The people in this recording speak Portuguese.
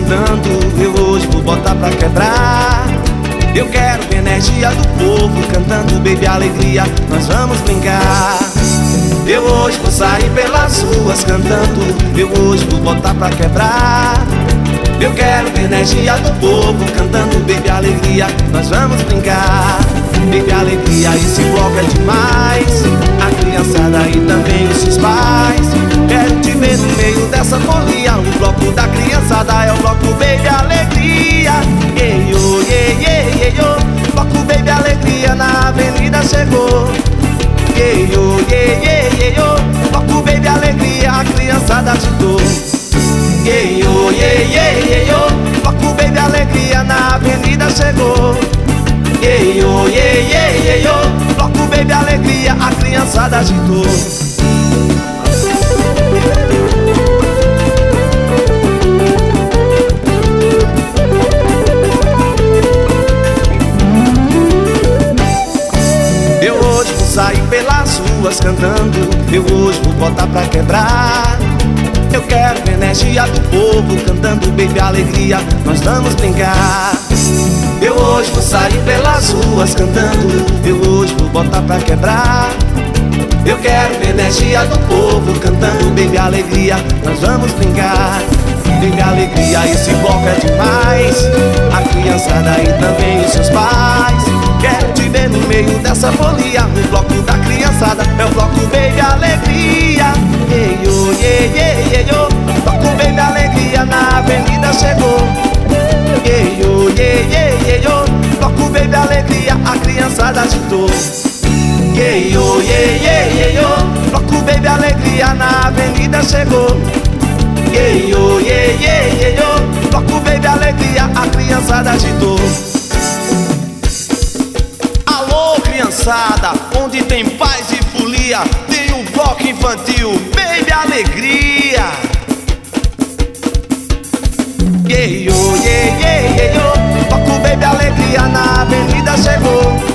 cantando, eu hoje vou botar pra quebrar. Eu quero ver a energia do povo cantando, baby, alegria, nós vamos brincar. Eu hoje vou sair pelas ruas cantando, eu hoje vou botar pra quebrar. Eu quero ver a energia do povo cantando, baby, alegria, nós vamos brincar. Baby, alegria, esse bloco é demais. A criançada e também os seus pais. Quero te ver no meio dessa folia. O bloco da criançada é o bloco Baby Alegria. Yeyo, yeyo, yeyo. Bloco Baby Alegria na avenida chegou. Yeyo, yeyo, yeyo. Bloco Baby Alegria, a criançada agitou. Yeyo, yeyo, yeyo. Bloco Baby Alegria na avenida chegou. Yeyo, yeyo, yeyo. Bloco Baby Alegria, a criançada agitou. Eu hoje vou sair pelas ruas cantando, eu hoje vou botar pra quebrar. Eu quero ver a energia do povo cantando, baby, alegria, nós vamos brincar. Eu hoje vou sair pelas ruas cantando, eu hoje vou botar pra quebrar. Eu quero ver a energia do povo cantando, baby, alegria, nós vamos brincar. Baby, alegria, esse bloco é demais. A criançada e também os seus pais. Quero te ver no meio dessa folia. O bloco da criançada é o bloco Baby Alegria. Yeyo, yeyo, yeyo. Bloco Baby Alegria na avenida chegou. Yeyo, yeyo, yeyo. Bloco Baby Alegria, a criançada agitou. Yeyo, yeyo, yeyo. Bloco Baby Alegria na avenida chegou. Yeyo, yeyo, yeyo. Bloco Baby Alegria, a criançada agitou. Alô, criançada, onde tem paz e folia, tem um bloco infantil, Baby Alegria. Yeyo, yeyo, yeyo. Bloco Baby Alegria na avenida chegou.